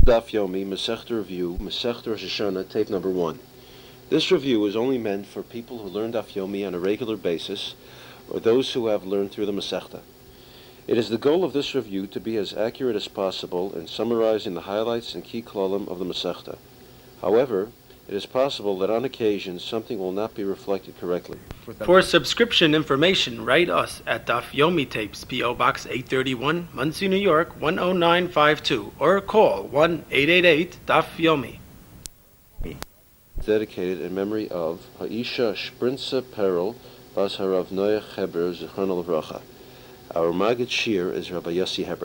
Daf Yomi, Masechta Review, Masechta Rosh Hashanah, tape number 1. This review is only meant for people who learn Daf Yomi on a regular basis, or those who have learned through the Masechta. It is the goal of this review to be as accurate as possible in summarizing the highlights and key klalim of the Masechta. However, it is possible that on occasion something will not be reflected correctly. For subscription information, write us at Daf Yomi Tapes, P.O. Box 831, Monsey, New York 10952, or call 1-888-DAF Yomi. Dedicated in memory of Haisha Shprinza Perel Bas Harav Noach Heber Zichron Livracha. Our Maggid Shir is Rabbi Yossi Heber.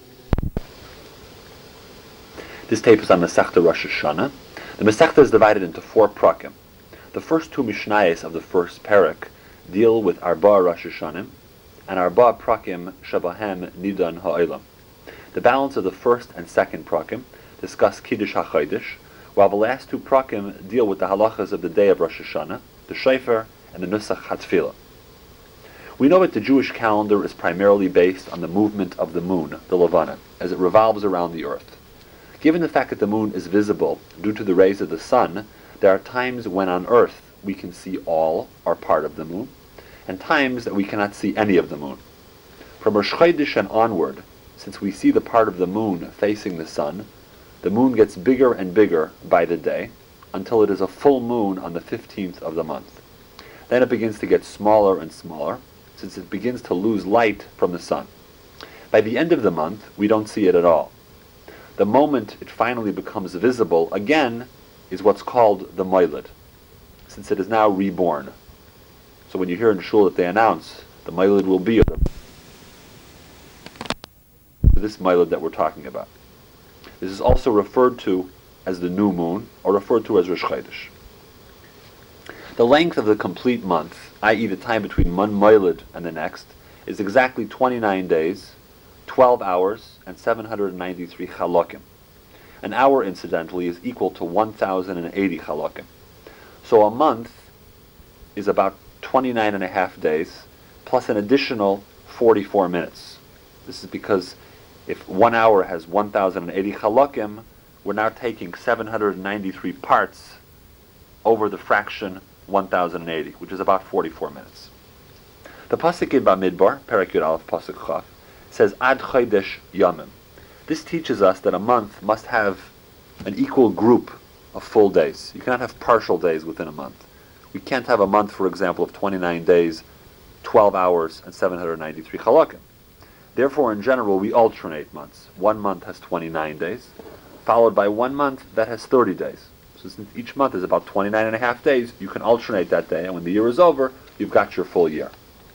This tape is on Masechta Rosh Hashanah. The Masechta is divided into 4 prakim. The first 2 mishnayos of the first parak deal with Arba Rosh Hashanim and Arba prakim Shabahem Nidan Ha'olam. The balance of the first and second prakim discuss Kiddush HaChodesh, while the last 2 prakim deal with the halachas of the day of Rosh Hashanah, the Shofar, and the Nusach HaTfilah. We know that the Jewish calendar is primarily based on the movement of the moon, the Levana, as it revolves around the earth. Given the fact that the moon is visible due to the rays of the sun, there are times when on earth we can see all or part of the moon, and times that we cannot see any of the moon. From Rosh Chodesh and onward, since we see the part of the moon facing the sun, the moon gets bigger and bigger by the day, until it is a full moon on the 15th of the month. Then it begins to get smaller and smaller, since it begins to lose light from the sun. By the end of the month, we don't see it at all. The moment it finally becomes visible again is what's called the Moiled, since it is now reborn. So when you hear in Shul that they announce the Moiled will be this Moiled that we're talking about. This is also referred to as the new moon, or referred to as Rosh Chodesh. The length of the complete month, i.e. the time between one Moiled and the next, is exactly 29 days, 12 hours, and 793 chalokim. An hour, incidentally, is equal to 1,080 chalokim. So a month is about 29 and a half days, plus an additional 44 minutes. This is because if 1 hour has 1,080 chalokim, we're now taking 793 parts over the fraction 1,080, which is about 44 minutes. The pasuk in Bamidbar, Perek Yud Aleph, pasuk Chaf, says Ad Chodesh Yamim. This teaches us that a month must have an equal group of full days. You cannot have partial days within a month. We can't have a month, for example, of 29 days, 12 hours, and 793 chalakim. Therefore, in general, we alternate months. 1 month has 29 days, followed by 1 month that has 30 days. So since each month is about 29 and a half days, you can alternate that day, and when the year is over, you've got your full year.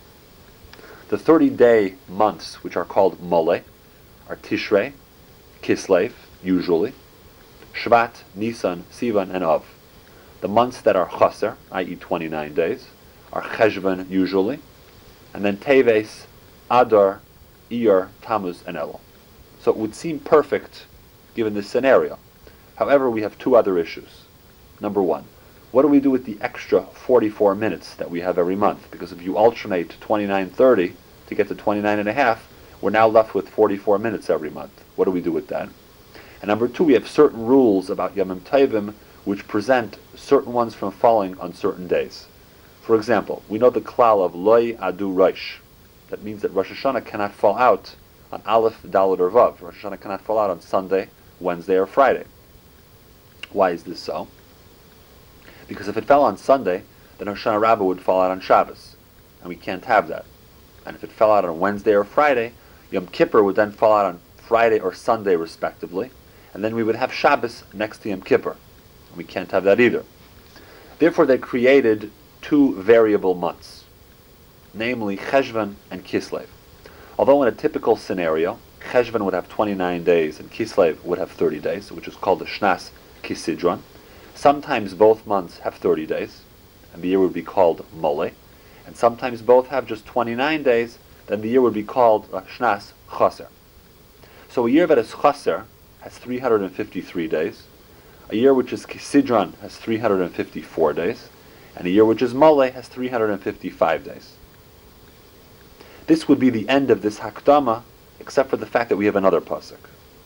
The 30-day months, which are called Mole, are Tishrei, Kislev, usually, Shvat, Nisan, Sivan, and Av. The months that are Chaser, i.e. 29 days, are Cheshvan, usually, and then Teves, Adar, Iyar, Tammuz, and Elul. So it would seem perfect given this scenario. However, we have 2 other issues. Number 1, what do we do with the extra 44 minutes that we have every month? Because if you alternate 29:30 to get to 29 and a half, we're now left with 44 minutes every month. What do we do with that? And number 2, we have certain rules about Yamim Tovim which prevent certain ones from falling on certain days. For example, we know the klal of Loi Adu Rosh. That means that Rosh Hashanah cannot fall out on Aleph, Dalet, or Vav. Rosh Hashanah cannot fall out on Sunday, Wednesday, or Friday. Why is this so? Because if it fell on Sunday, then Hoshana Rabbah would fall out on Shabbos, and we can't have that. And if it fell out on Wednesday or Friday, Yom Kippur would then fall out on Friday or Sunday, respectively, and then we would have Shabbos next to Yom Kippur, and we can't have that either. Therefore, they created 2 variable months, namely Cheshvan and Kislev. Although in a typical scenario, Cheshvan would have 29 days and Kislev would have 30 days, which is called the Shnas Kisidron. Sometimes both months have 30 days, and the year would be called Mole. And sometimes both have just 29 days, then the year would be called Shnas Chaser. So a year that is Chaser has 353 days, a year which is Kisidron has 354 days, and a year which is Mole has 355 days. This would be the end of this Hakdama, except for the fact that we have another pasuk.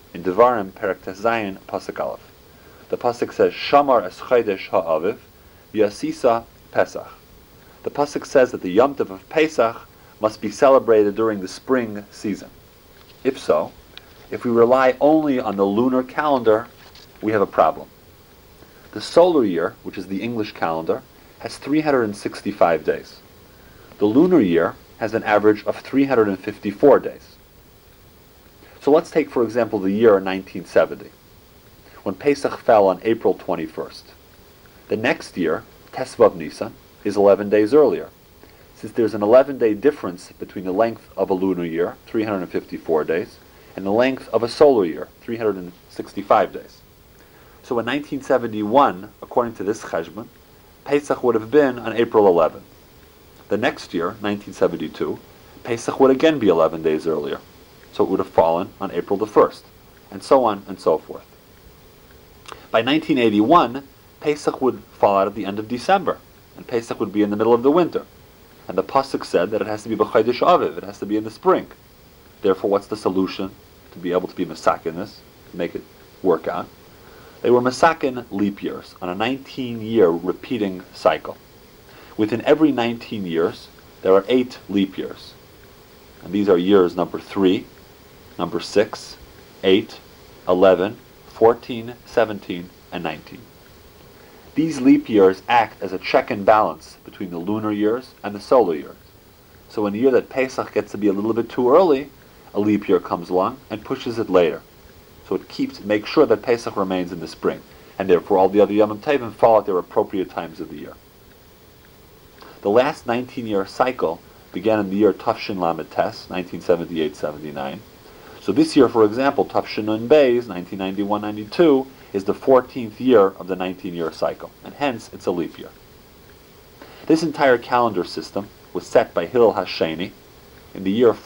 in Devarim, Perek Tes Zayin, Pasuk Aleph. The Pasuk says, Shamar es Chodesh ha'aviv, v'yasisa Pesach. The Pasuk says that the Yom Tov of Pesach must be celebrated during the spring season. If so, if we rely only on the lunar calendar, we have a problem. The solar year, which is the English calendar, has 365 days. The lunar year has an average of 354 days. So let's take, for example, the year 1970, when Pesach fell on April 21st. The next year, Tesvav Nisan, is 11 days earlier. Since there's an 11-day difference between the length of a lunar year, 354 days, and the length of a solar year, 365 days. So in 1971, according to this cheshbon, Pesach would have been on April 11. The next year, 1972, Pesach would again be 11 days earlier. So it would have fallen on April the 1st, and so on and so forth. By 1981, Pesach would fall out at the end of December, and Pesach would be in the middle of the winter. And the Pasuk said that it has to be b'chodesh Aviv, it has to be in the spring. Therefore, what's the solution to be able to be masakin this, to make it work out? They were masakin leap years on a 19-year repeating cycle. Within every 19 years, there are 8 leap years. And these are years number 3, number 6, 8, 11, 14, 17, and 19. These leap years act as a check and balance between the lunar years and the solar years. So in a year that Pesach gets to be a little bit too early, a leap year comes along and pushes it later. So it makes sure that Pesach remains in the spring, and therefore all the other Yom Tovim fall at their appropriate times of the year. The last 19-year cycle began in the year Tafshin Lamed Tes, 1978-79. So this year, for example, Tafshin Nun Beis, 1991-92, is the 14th year of the 19-year cycle, and hence it's a leap year. This entire calendar system was set by Hillel Hasheni in the year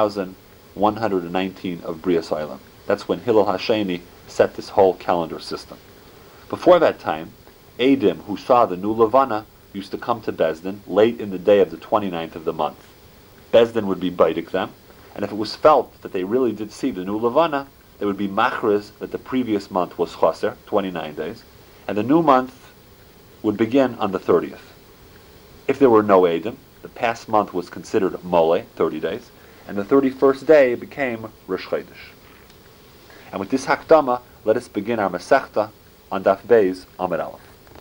4119 of Brias Olam. That's when Hillel Hasheni set this whole calendar system. Before that time, Eidim, who saw the new Levana, used to come to Bezdin late in the day of the 29th of the month. Bezdin would be baidik them, and if it was felt that they really did see the new Levana, they would be machriz that the previous month was chaser, 29 days, and the new month would begin on the 30th. If there were no Eidim, the past month was considered mole, 30 days, and the 31st day became Rosh Chodesh. And with this hakdama, let us begin our Masechta on Daf Beis Amud Aleph.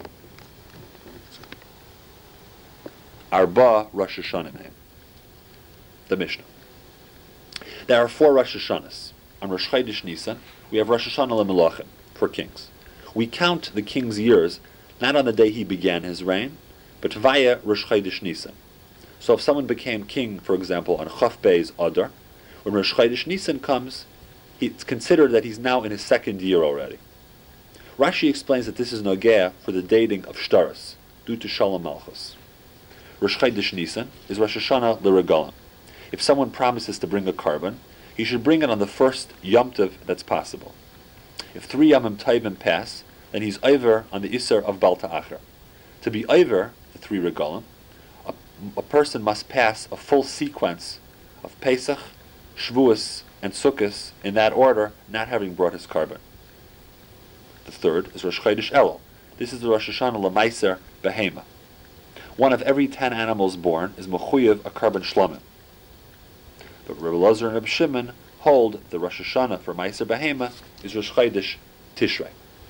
Arba Rosh Hashanah name. The Mishnah. There are 4 Rosh Hashanahs. On Rosh Chodesh Nisan, we have Rosh Hashanah LeMelachim, for kings. We count the king's years not on the day he began his reign, but via Rosh Chodesh Nisan. So if someone became king, for example, on Chaf Beis Adar, when Rosh Chodesh Nisan comes, it's considered that he's now in his 2nd year already. Rashi explains that this is nogea for the dating of Shtaros, due to Shalom Malchus. Rosh Chodesh Nisan is Rosh Hashanah L'Regalim. If someone promises to bring a carbon, he should bring it on the first Yom Tov that's possible. If 3 Yomim Tovim pass, then he's over on the Isser of Bal Ta'achar. To be over the 3 Regalim, a person must pass a full sequence of Pesach, Shavuos, and Sukkos in that order, not having brought his carbon. The 3rd is Rosh Chodesh Elul. This is the Rosh Hashanah L'Maiser Behema. One of every 10 animals born is mechuyev a carbon shlomim. But Rebbe Elazar and Rebbe Shimon hold the Rosh Hashanah for Maiser Behema is Rosh Chodesh Tishrei.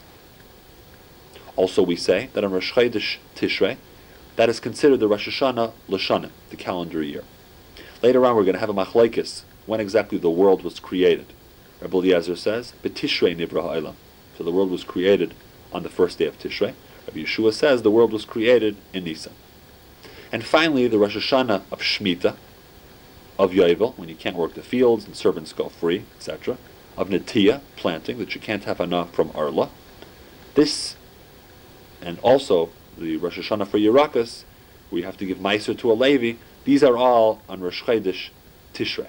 Also we say that on Rosh Chodesh Tishrei, that is considered the Rosh Hashanah L'Shanim, the calendar year. Later on we're going to have a machlokes when exactly the world was created. Rebbe Eliezer says, B'Tishrei Nivra Ha'olam. So the world was created on the first day of Tishrei. Rabbi Yeshua says the world was created in Nisan. And finally, the Rosh Hashanah of Shemitah, of Yovel, when you can't work the fields and servants go free, etc. Of Netiyah, planting, that you can't have enough from Arla. This, and also the Rosh Hashanah for Yerakas, where you have to give Meiser to a Levi, these are all on Rosh Chodesh Tishrei.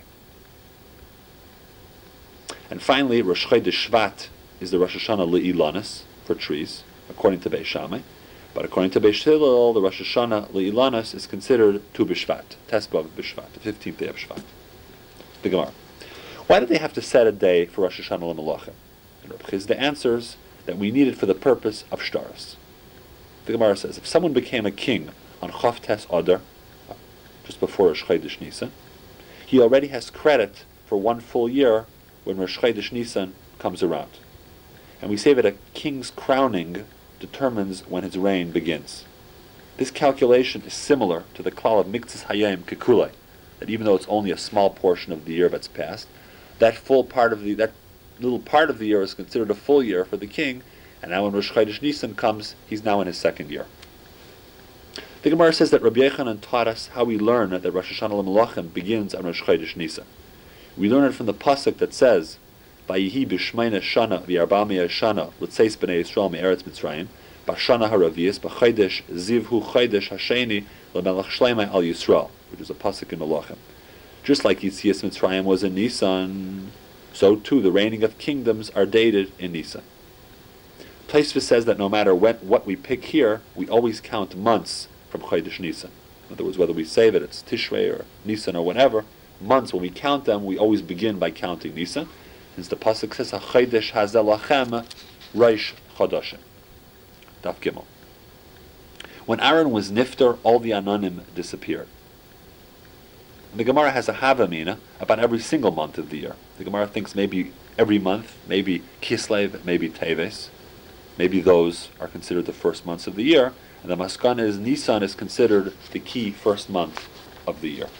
And finally, Rosh Chodesh Shvat is the Rosh Hashanah Le'ilanis, for trees, according to Beis Shammai. But according to Beis Hillel, the Rosh Hashanah Le'ilanis is considered Tu B'Shvat, Tesvav B'Shvat, the 15th day of Shvat. The Gemara. Why did they have to set a day for Rosh Hashanah L'Melachim? And Reb Chizda answers that we need it for the purpose of shtaros. The Gemara says, if someone became a king on Chof Tes Adar, just before Rosh Chodesh Nisan, he already has credit for one full year when Rosh Chodesh Nisan comes around. And we say that a king's crowning determines when his reign begins. This calculation is similar to the klal of Miktzas Hayayim Kekulei, that even though it's only a small portion of the year that's passed, that little part of the year is considered a full year for the king, and now when Rosh Chodesh Nisan comes, he's now in his second year. The Gemara says that Rabbi Yochanan taught us how we learn that Rosh Hashanah L'Melachim begins on Rosh Chodesh Nisan. We learn it from the pasuk that says, "Vayihi b'shmeina shana v'arba'mia shana l'tzeis b'nei Yisrael me'eretz Mitzrayim b'shana haravias b'chodesh zivhu chodesh hasheni l'melech shleimai al Yisrael," which is a pasuk in Melachim. Just like Yitzias Mitzrayim was in Nisan, so too the reigning of kingdoms are dated in Nisan. Tosfos says that no matter what we pick here, we always count months from Chodesh Nisan. In other words, whether we say that it's Tishrei or Nisan or whatever, months, when we count them, we always begin by counting Nisan, since the pasuk says, "HaChodesh hazeh lachem Rosh Chodashim." Daf Gimel. When Aaron was nifter, all the Anonim disappeared. The Gemara has a Havamina about every single month of the year. The Gemara thinks maybe every month, maybe Kislev, maybe Teves, maybe those are considered the first months of the year, and the Maskana is Nisan is considered the key first month of the year.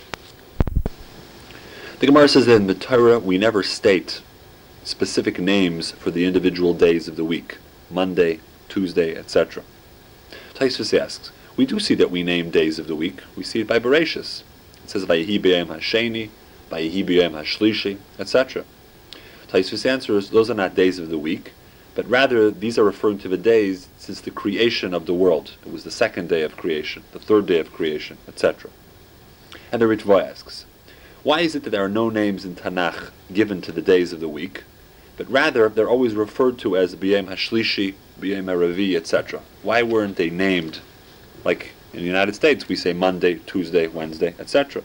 The Gemara says that in the Torah we never state specific names for the individual days of the week, Monday, Tuesday, etc. Tosfos asks, we do see that we name days of the week. We see it by Bereshis. It says Vayihi b'yom hasheni, Vayihi b'yom hashlishi, etc. Tosfos answers, those are not days of the week, but rather these are referring to the days since the creation of the world. It was the second day of creation, the third day of creation, etc. And the Ritva asks, why is it that there are no names in Tanakh given to the days of the week, but rather they're always referred to as B'yom Hashlishi, B'yom Haravi, etc.? Why weren't they named, like in the United States we say Monday, Tuesday, Wednesday, etc.?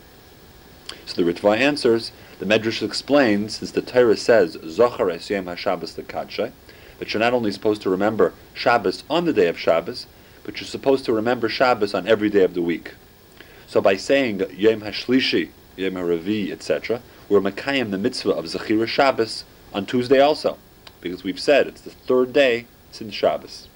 So the Ritva answers, the Medrash explains, since the Torah says, Zochar es Yom HaShabbos l'kadshay, that you're not only supposed to remember Shabbos on the day of Shabbos, but you're supposed to remember Shabbos on every day of the week. So by saying Yom HaShlishi, Yom HaRavi, etc., we're Makayim the mitzvah of Zechira Shabbos on Tuesday also, because we've said it's the third day since Shabbos.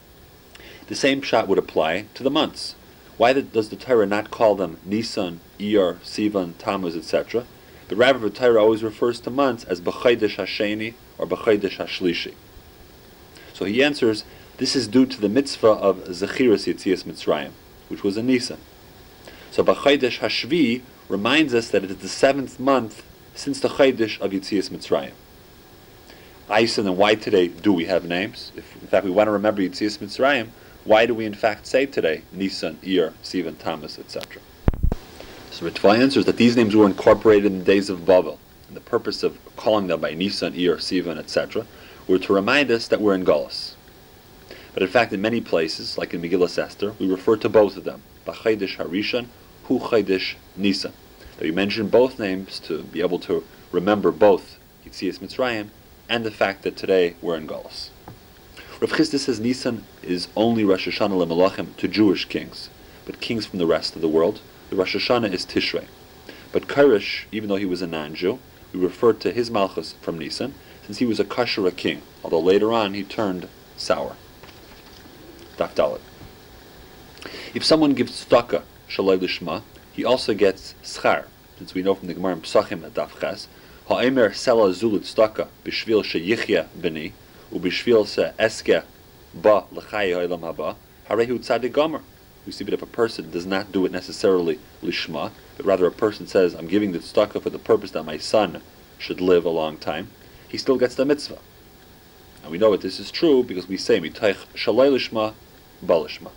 The same shot would apply to the months. Why does the Torah not call them Nisan, Iyar, Sivan, Tammuz, etc., but rather the Torah always refers to months as B'chodesh Hasheni or B'chodesh Hashlishi? So he answers, this is due to the mitzvah of Zechiras Yetzias Mitzrayim, which was in Nisan. So B'chodesh Hashvi reminds us that it is the 7th month since the Chodesh of Yetzias Mitzrayim. Aisa, then why today do we have names? If in fact we want to remember Yetzias Mitzrayim, why do we in fact say today Nisan, Iyar, Sivan, Tammuz, etc.? So Ritva answers that these names were incorporated in the days of Babel, and the purpose of calling them by Nisan, Iyar, Sivan, etc., were to remind us that we're in Galus. But in fact, in many places, like in Megillas Esther, we refer to both of them, B'chodesh Harishon, Hu Chodesh Nisan. That we mention both names to be able to remember both Yetzias Mitzrayim and the fact that today we're in Galus. Rav Chisda says Nisan is only Rosh Hashanah L'Melachim to Jewish kings, but kings from the rest of the world, the Rosh Hashanah is Tishrei. But Koresh, even though he was a non-Jew, we referred to his Malchus from Nisan, since he was a Kashara king, although later on he turned sour. Daf Dalet. If someone gives tzedakah shalai lishma, he also gets schar, since we know from the Gemara in Pesachim at Daf Ches, ha'emer sela zulut tzedakah b'shvil sheyichya b'ni u'b'shvil she'eske ba l'chai ha'olam haba harehu tzadik gomer. We see that if a person does not do it necessarily lishma, but rather a person says, I'm giving the tzedakah for the purpose that my son should live a long time, he still gets the mitzvah. And we know that this is true because we say mitaych shalai lishma balishma.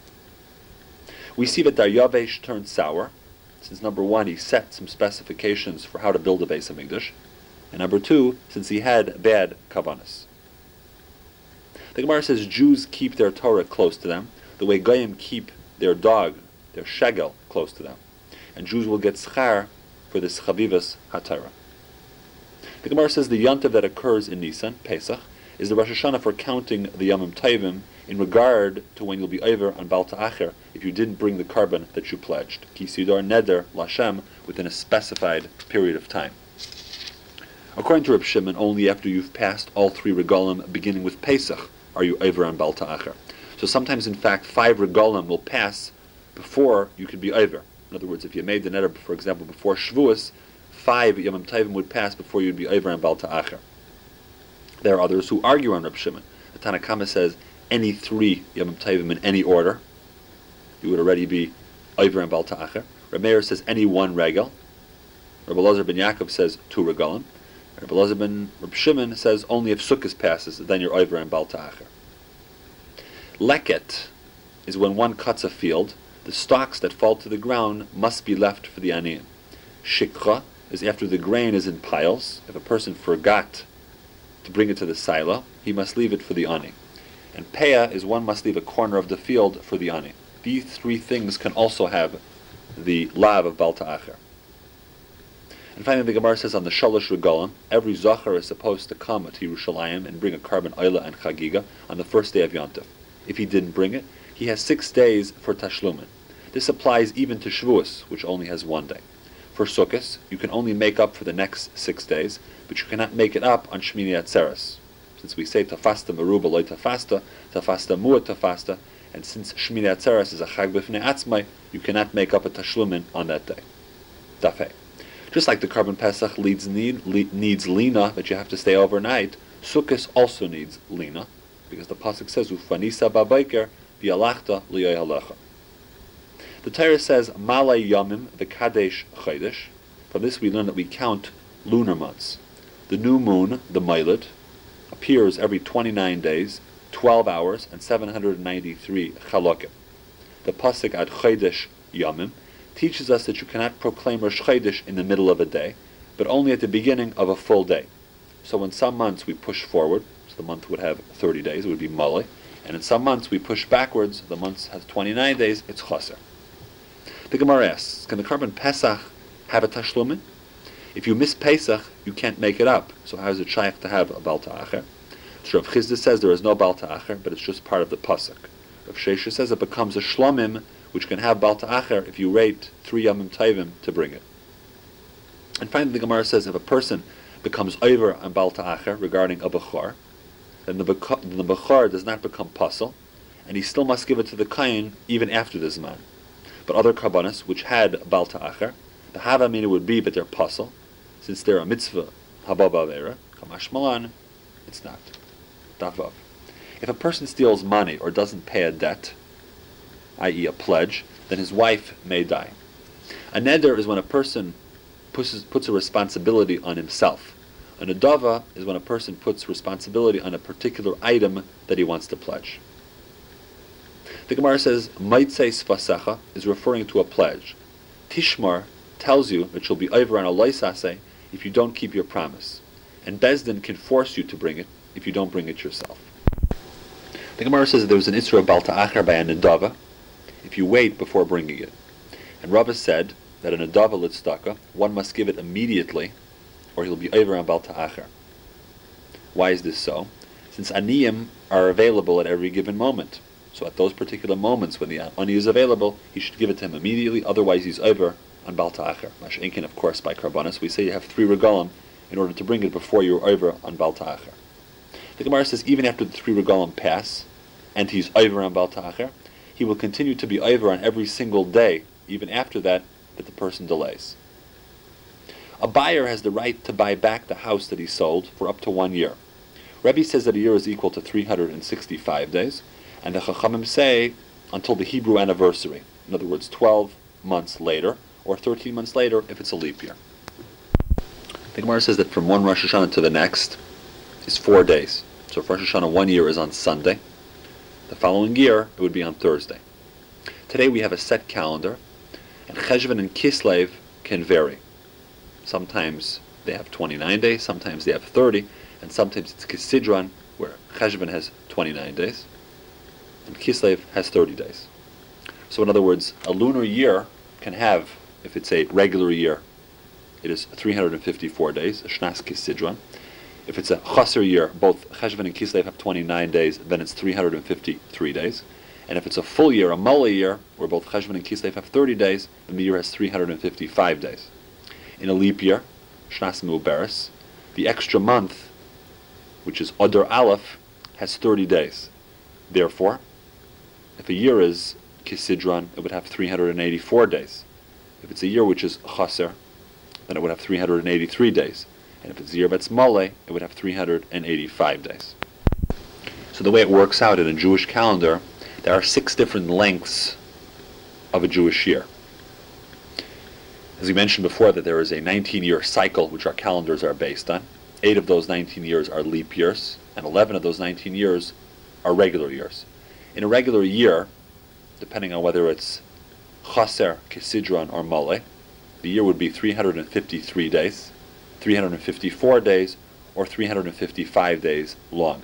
We see that Daryavesh turned sour, since number one, he set some specifications for how to build a Beis HaMikdash, and number two, since he had bad kavanas. The Gemara says Jews keep their Torah close to them, the way Goyim keep their dog, their shegel, close to them. And Jews will get schar for this chavivas haTorah. The The Gemara says the Yontiv that occurs in Nisan, Pesach, is the Rosh Hashanah for counting the Yomim Tovim in regard to when you'll be over on Baal Ta'acher if you didn't bring the carbon that you pledged. Ki Sidor Neder Lashem, within a specified period of time. According to Reb Shimon, only after you've passed all 3 regalim, beginning with Pesach, are you over on Baal Ta'acher. So sometimes, in fact, 5 regalim will pass before you could be over. In other words, if you made the neder, for example, before Shavuos, 5 Yomim Tovim would pass before you'd be over on Baal Ta'acher. There are others who argue on Reb Shimon. The Tanna Kama says any 3 Yomim Tovim in any order, you would already be over on Baal Ta'acher. Reb Meir says any 1 regel. Reb Elazar ben Yaakov says 2 regalim. Reb Elazar ben Reb Shimon says only if Sukkot passes, then you're over on Baal Ta'acher. Leket is when one cuts a field, the stalks that fall to the ground must be left for the aniyim. Shikra is after the grain is in piles. If a person forgot to bring it to the silo, he must leave it for the ani. And peah is one must leave a corner of the field for the ani. These 3 things can also have the lav of Baal Ta'acher. And finally, the Gemara says on the Shalosh Regalim, every Zachar is supposed to come to Yerushalayim and bring a carbon oila and chagiga on the first day of Yontif. If he didn't bring it, he has 6 days for Tashlumin. This applies even to Shavuos, which only has 1 day. For Sukkot, you can only make up for the next 6 days, but you cannot make it up on Shmini Atzeres. Since we say Tafasta Meruba Loi Tafasta, Tafasta Muat Tafasta, and since Shmini Atzeres is a Chag B'fnei Atzmai, you cannot make up a Tashlumin on that day. Dafei. Just like the carbon Pesach needs lina, that you have to stay overnight, Sukkot also needs lina, because the pasuk says Ufanisa Babayker V'alachta Liyay Halecha. The Torah says Malay Yamim V'Kadesh Chodesh. From this we learn that we count lunar months. The new moon, the Mailid, appears every 29 days, 12 hours, and 793 chalokim. The pasuk ad Chodesh Yamim teaches us that you cannot proclaim Rosh Chodesh in the middle of a day, but only at the beginning of a full day. So in some months we push forward, so the month would have 30 days, it would be Malay, and in some months we push backwards, the month has 29 days, it's Chaser. The Gemara asks, can the carbon Pesach have a Tashlumin? If you miss Pesach, you can't make it up. So how is it shaykh to have a Baal Ta'acher? So Rav Chizda says there is no Baal Ta'acher, but it's just part of the pasuk. Rav Shesha says it becomes a Shlomim, which can have Baal Ta'acher if you wait 3 Yomim Tovim to bring it. And finally the Gemara says if a person becomes over on Baal Ta'acher regarding a Bechor, then the Bechor does not become Pasal, and he still must give it to the Kayin even after the Zman. But other Karbanos, which had Baal Ta'acher, the Havamina would be, but they're Pasal, since they're a mitzvah, Habab Avera, Kamash Malan, it's not. Davav. If a person steals money or doesn't pay a debt, i.e. a pledge, then his wife may die. A neder is when a person puts a responsibility on himself. A nedava is when a person puts responsibility on a particular item that he wants to pledge. The Gemara says, Maitzei Sfasecha is referring to a pledge. Tishmar tells you that you'll be over on a loisase if you don't keep your promise. And Bezdin can force you to bring it if you don't bring it yourself. The Gemara says that there was an Isra Baal Ta'acher by a nedava if you wait before bringing it. And Rava said that a nedava litzdaka, one must give it immediately or he'll be over on Baal Ta'acher. Why is this so? Since aniyim are available at every given moment. So at those particular moments when the ani is available, he should give it to him immediately, otherwise he's over on Baal Ta'acher. Mash'inkin, of course, by Karbanos, we say you have 3 regalim in order to bring it before you're over on Baal Ta'acher. The Gemara says even after the 3 regalim pass, and he's over on Baal Ta'acher, he will continue to be over on every single day, even after that the person delays. A buyer has the right to buy back the house that he sold for up to 1 year. Rebbe says that a year is equal to 365 days, and the Chachamim say until the Hebrew anniversary. In other words, 12 months later, or 13 months later if it's a leap year. The Gemara says that from one Rosh Hashanah to the next is 4 days. So if Rosh Hashanah 1 year is on Sunday, the following year it would be on Thursday. Today we have a set calendar, and Cheshvan and Kislev can vary. Sometimes they have 29 days, sometimes they have 30, and sometimes it's Kisidron, where Cheshvan has 29 days, and Kislev has 30 days. So in other words, a lunar year can have, if it's a regular year, it is 354 days, Shnas Kisidron. If it's a Chaser year, both Cheshvan and Kislev have 29 days, then it's 353 days. And if it's a full year, a Mole year, where both Cheshvan and Kislev have 30 days, then the year has 355 days. In a leap year, Shnas Mu'beres, the extra month, which is Adar Aleph, has 30 days. Therefore, if a year is Kisidron, it would have 384 days. If it's a year which is Chaser, then it would have 383 days. And if it's a year that's Mole, it would have 385 days. So the way it works out in a Jewish calendar, there are 6 different lengths of a Jewish year. As we mentioned before, that there is a 19-year cycle which our calendars are based on. 8 of those 19 years are leap years, and 11 of those 19 years are regular years. In a regular year, depending on whether it's Chaser, Kisidron, or Mole, the year would be 353 days, 354 days, or 355 days long.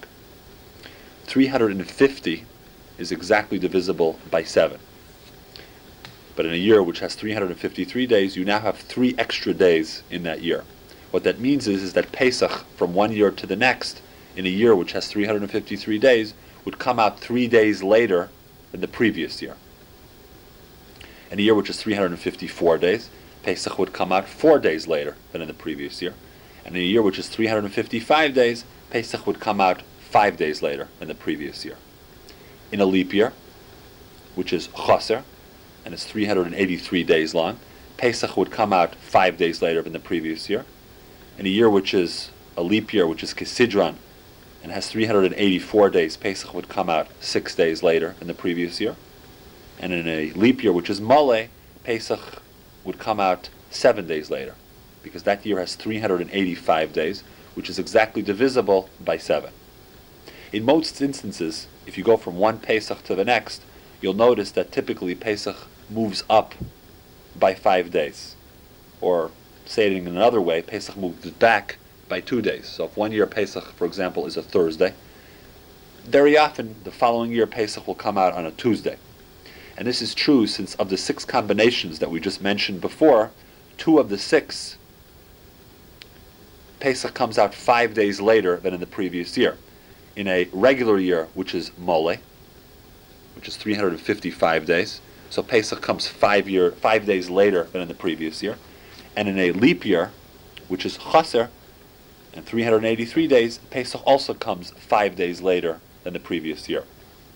350 is exactly divisible by 7. But in a year which has 353 days, you now have 3 extra days in that year. What that means is that Pesach, from one year to the next, in a year which has 353 days, would come out 3 days later than the previous year. In a year which is 354 days, Pesach would come out 4 days later than in the previous year. And in a year which is 355 days, Pesach would come out 5 days later than the previous year. In a leap year, which is Chaser, and it's 383 days long, Pesach would come out 5 days later than the previous year. In a year which is a leap year, which is Kisidron, and has 384 days, Pesach would come out 6 days later than the previous year. And in a leap year, which is Mole, Pesach would come out 7 days later, because that year has 385 days, which is exactly divisible by 7. In most instances, if you go from one Pesach to the next, you'll notice that typically Pesach moves up by 5 days. Or, say it in another way, Pesach moves back by 2 days. So if one year Pesach, for example, is a Thursday, very often the following year Pesach will come out on a Tuesday. And this is true since of the 6 combinations that we just mentioned before, 2 of the 6, Pesach comes out 5 days later than in the previous year. In a regular year, which is Mole, which is 355 days, so Pesach comes 5 days later than in the previous year. And in a leap year, which is Chaser, and 383 days, Pesach also comes 5 days later than the previous year.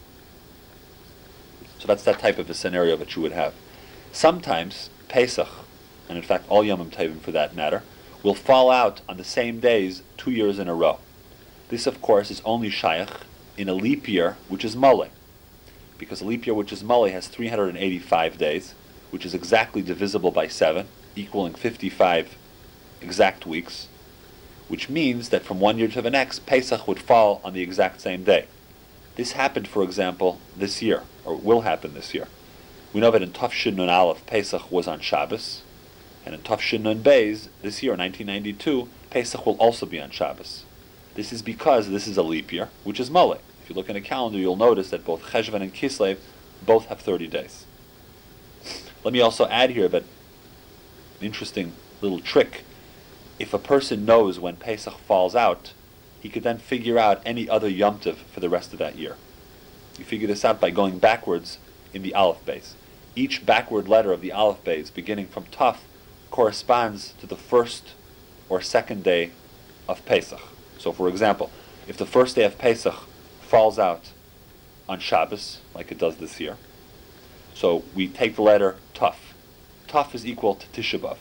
So that's that type of a scenario that you would have. Sometimes Pesach, and in fact all Yom Tovim for that matter, will fall out on the same days 2 years in a row. This, of course, is only shaykh in a leap year, which is Mole. Because a leap year, which is Mole, has 385 days, which is exactly divisible by 7, equaling 55 exact weeks, which means that from one year to the next, Pesach would fall on the exact same day. This happened, for example, this year, or will happen this year. We know that in Tafshin Nun Aleph, Pesach was on Shabbos, and in Tafshin Nun Beis, this year, 1992, Pesach will also be on Shabbos. This is because this is a leap year, which is Mole. If you look in a calendar, you'll notice that both Cheshvan and Kislev both have 30 days. Let me also add here that an interesting little trick. If a person knows when Pesach falls out, he could then figure out any other Yom Tov for the rest of that year. You figure this out by going backwards in the Aleph Beis. Each backward letter of the Aleph Beis, beginning from Taf, corresponds to the first or second day of Pesach. So, for example, if the first day of Pesach falls out on Shabbos, like it does this year, so we take the letter Taf. Taf is equal to Tisha B'Av.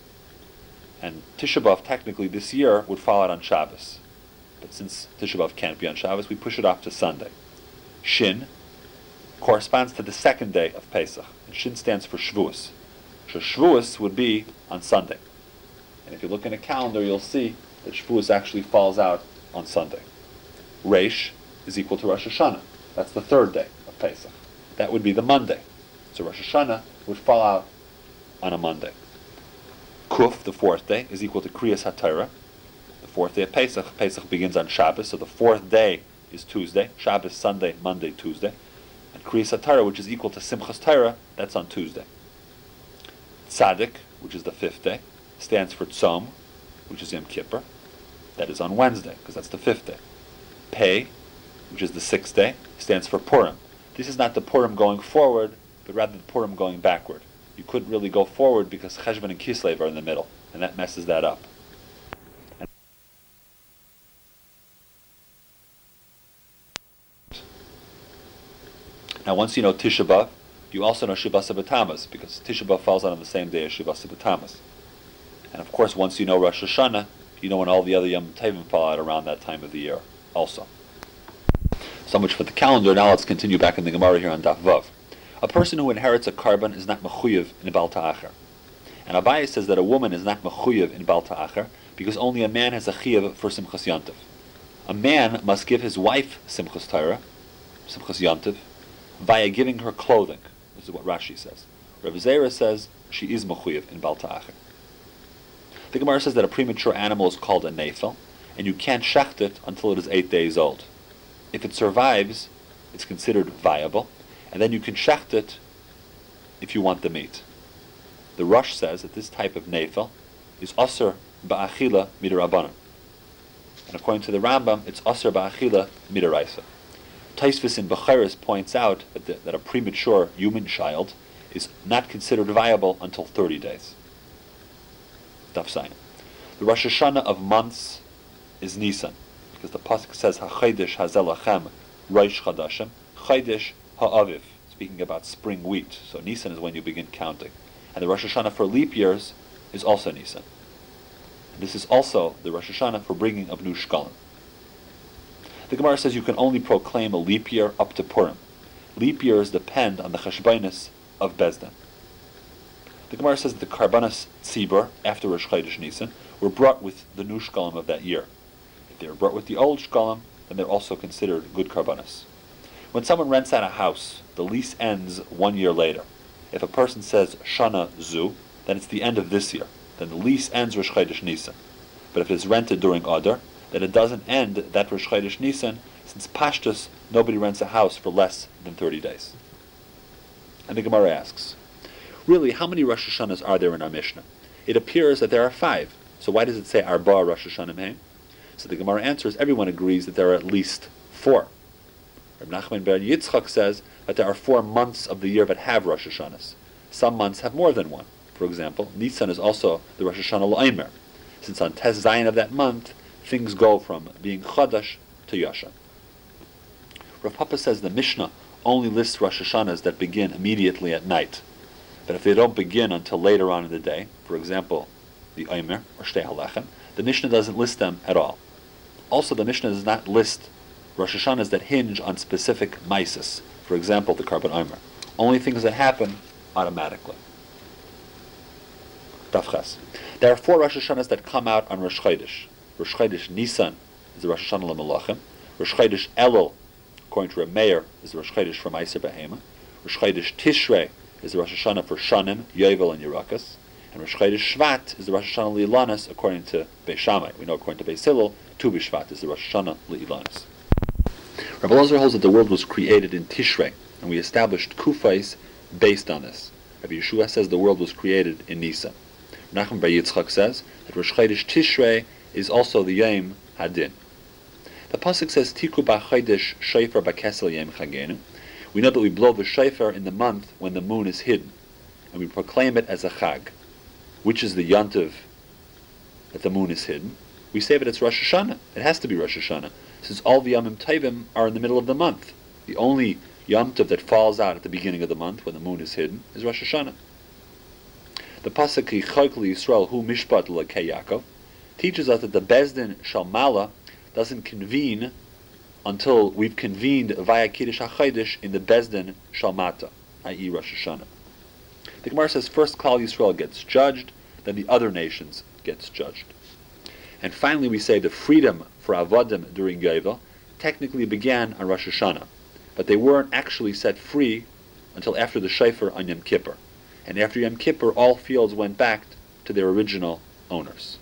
And Tisha B'Av, technically, this year would fall out on Shabbos. But since Tisha B'Av can't be on Shabbos, we push it off to Sunday. Shin corresponds to the second day of Pesach. And Shin stands for Shavuos. So Shavuos would be on Sunday. And if you look in a calendar, you'll see that Shavuos actually falls out on Sunday. Reish is equal to Rosh Hashanah. That's the third day of Pesach. That would be the Monday. So Rosh Hashanah would fall out on a Monday. Kuf, the fourth day, is equal to Kriyas HaTorah. The fourth day of Pesach. Pesach begins on Shabbos, so the fourth day is Tuesday. Shabbos, Sunday, Monday, Tuesday. And Kriyas HaTorah, which is equal to Simchas Torah, that's on Tuesday. Tzaddik, which is the fifth day, stands for Tzom, which is Yom Kippur. That is on Wednesday, because that's the 5th day. Pei, which is the 6th day, stands for Purim. This is not the Purim going forward, but rather the Purim going backward. You couldn't really go forward because Cheshvan and Kislev are in the middle, and that messes that up. Now, once you know Tisha B'Av, you also know Shivasa B'Tammuz, because Tisha B'Av falls out on the same day as Shivasa B'Tammuz. And of course, once you know Rosh Hashanah, you know when all the other Yom Tovim fall out around that time of the year also. So much for the calendar. Now let's continue back in the Gemara here on Daf Vav. A person who inherits a carbon is not mechuyev in Baal Ta'acher. And Abaye says that a woman is not mechuyev in Baal Ta'acher because only a man has a chiyuv for Simchas Yontiv. A man must give his wife Simchas Torah, Simchas Yontiv, via giving her clothing. This is what Rashi says. Rav Zera says she is mechuyev in Baal Ta'acher. The Gemara says that a premature animal is called a nefel, and you can't shecht it until it is 8 days old. If it survives, it's considered viable, and then you can shecht it if you want the meat. The Rosh says that this type of nefel is aser ba'achila midarabanan, and according to the Rambam, it's aser ba'achila midaraisa. Taisvis in Bechiris points out that a premature human child is not considered viable until 30 days. Daf Zayin. The Rosh Hashanah of months is Nisan, because the pasuk says HaChodesh Hazel Lachem Rosh Chadashim Chodesh Ha'aviv, speaking about spring wheat. So Nisan is when you begin counting, and the Rosh Hashanah for leap years is also Nisan. And this is also the Rosh Hashanah for bringing of new shkalim. The Gemara says you can only proclaim a leap year up to Purim. Leap years depend on the cheshbonis of Bezdin. The Gemara says that the Karbanas Tzibur, after Rosh Chodesh Nisan, were brought with the new shkalim of that year. If they were brought with the old shkalim, then they're also considered good Karbanas. When someone rents out a house, the lease ends 1 year later. If a person says Shana Zu, then it's the end of this year. Then the lease ends Rosh Chodesh Nisan. But if it's rented during Adar, then it doesn't end that Rosh Chodesh Nisan, since Pashtus, nobody rents a house for less than 30 days. And the Gemara asks, really, how many Rosh Hashanahs are there in our Mishnah? It appears that there are 5. So why does it say Arba Rosh Hashanah Mehem? So the Gemara answers, everyone agrees that there are at least 4. Reb Nachman Ber Yitzchak says that there are 4 months of the year that have Rosh Hashanahs. Some months have more than one. For example, Nisan is also the Rosh Hashanah L'Omer, since on Tes Zayin of that month, things go from being Chadash to Yashan. Rav Papa says the Mishnah only lists Rosh Hashanahs that begin immediately at night. But if they don't begin until later on in the day, for example, the Omer or Shtei Halechem, the Mishnah doesn't list them at all. Also, the Mishnah does not list Rosh Hashanahs that hinge on specific maises, for example, the Karban Omer. Only things that happen automatically. Daf Ches. There are 4 Rosh Hashanahs that come out on Rosh Chodesh. Rosh Chodesh Nisan is the Rosh Hashanah LaMelachim. Rosh Chodesh Elul, according to Reb Meir, is the Rosh Chodesh for Meiser Behema. Rosh Chodesh Tishrei is the Rosh Hashanah for Shanim, Yovel, and Yerakas. And Rosh Chodesh Shvat is the Rosh Hashanah Le'ilanis, according to Beis Shammai. We know according to Beis Hillel, Tu B'Shvat is the Rosh Hashanah Le'ilanis. Rabbi Elazar holds that the world was created in Tishrei, and we established Kufais based on this. Rabbi Yeshua says the world was created in Nisan. Nachman Bar Yitzchak says that Rosh Chodesh Tishrei is also the Yom Hadin. The pasuk says Tiku ba'chodesh shofar b'kesel yom chagenu. We know that we blow the shofar in the month when the moon is hidden, and we proclaim it as a chag. Which is the yontiv that the moon is hidden? We say that it's Rosh Hashanah. It has to be Rosh Hashanah, since all the Yomim Tovim are in the middle of the month. The only Yom Tov that falls out at the beginning of the month when the moon is hidden is Rosh Hashanah. The pasuk Yichok Yisrael Hu Mishpat L'Kei Yaakov teaches us that the Bezdin Shalmala doesn't convene until we've convened via Kiddush HaChodesh in the Bezdin Shalmata, i.e. Rosh Hashanah. The Gemara says first Klal Yisrael gets judged, then the other nations gets judged. And finally we say the freedom for Avodim during Yovel technically began on Rosh Hashanah, but they weren't actually set free until after the Shofar on Yom Kippur. And after Yom Kippur, all fields went back to their original owners.